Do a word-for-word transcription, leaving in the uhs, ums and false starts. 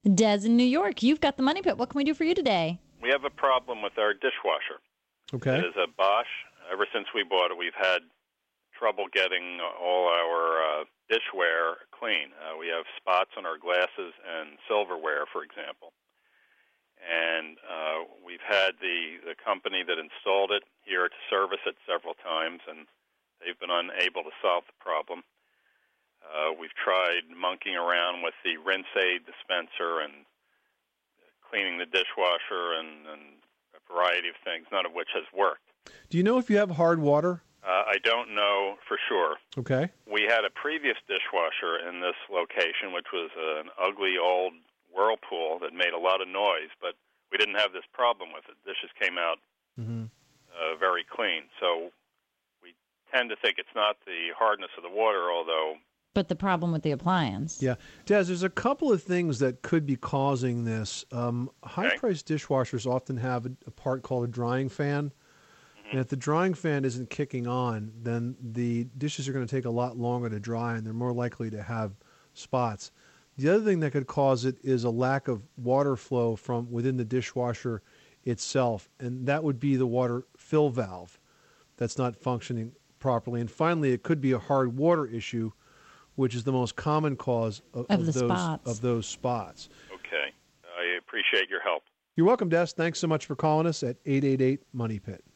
Des in New York, you've got the Money Pit. What can we do for you today? We have a problem with our dishwasher. Okay. It is a Bosch. Ever since we bought it, we've had trouble getting all our uh, dishware clean. Uh, we have spots on our glasses and silverware, for example. And uh, we've had the, the company that installed it here to service it several times, and they've been unable to solve the problem. Uh, we've tried monkeying around with the rinse aid dispenser and cleaning the dishwasher and, and a variety of things, none of which has worked. Do you know if you have hard water? Uh, I don't know for sure. Okay. We had a previous dishwasher in this location, which was an ugly old Whirlpool that made a lot of noise, but we didn't have this problem with it. Dishes came out mm-hmm. uh, very clean. So we tend to think it's not the hardness of the water, although... But the problem with the appliance. Yeah. Des, there's a couple of things that could be causing this. Um, high-priced okay. dishwashers often have a, a part called a drying fan. Mm-hmm. And if the drying fan isn't kicking on, then the dishes are going to take a lot longer to dry, and they're more likely to have spots. The other thing that could cause it is a lack of water flow from within the dishwasher itself, and that would be the water fill valve that's not functioning properly. And finally, it could be a hard water issue, which is the most common cause of, of, of, the those, spots. of those spots. Okay. I appreciate your help. You're welcome, Des. Thanks so much for calling us at eight eight eight, MONEY PIT.